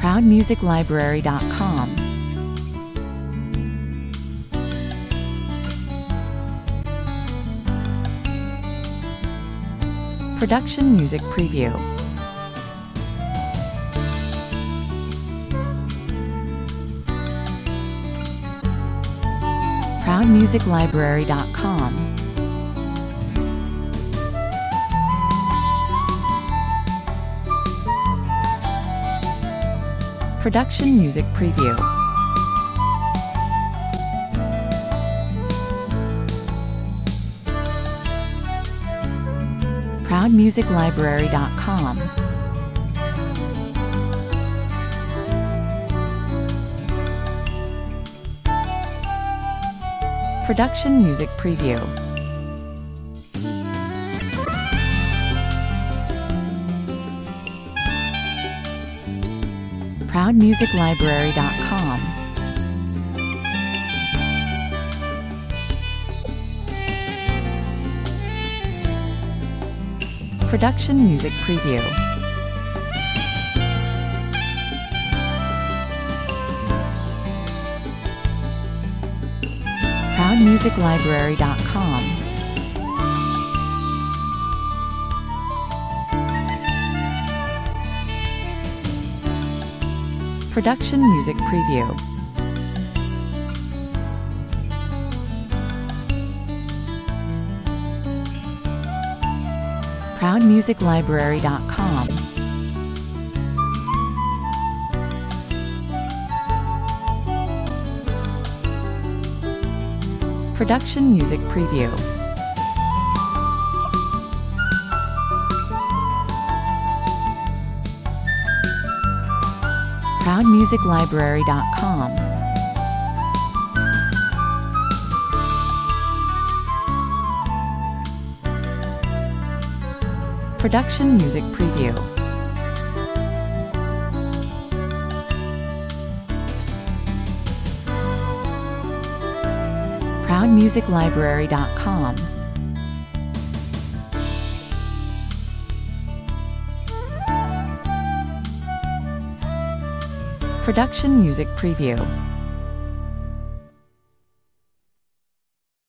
ProudMusicLibrary.com. Production Music Preview. ProudMusicLibrary.com. Production Music Preview. ProudMusicLibrary.com. Production Music Preview. ProudMusicLibrary.com. Production Music Preview. ProudMusicLibrary.com. Production Music Preview. ProudMusicLibrary.com. Production Music Preview. ProudMusicLibrary.com. Production Music Preview. ProudMusicLibrary.com. Production Music Preview.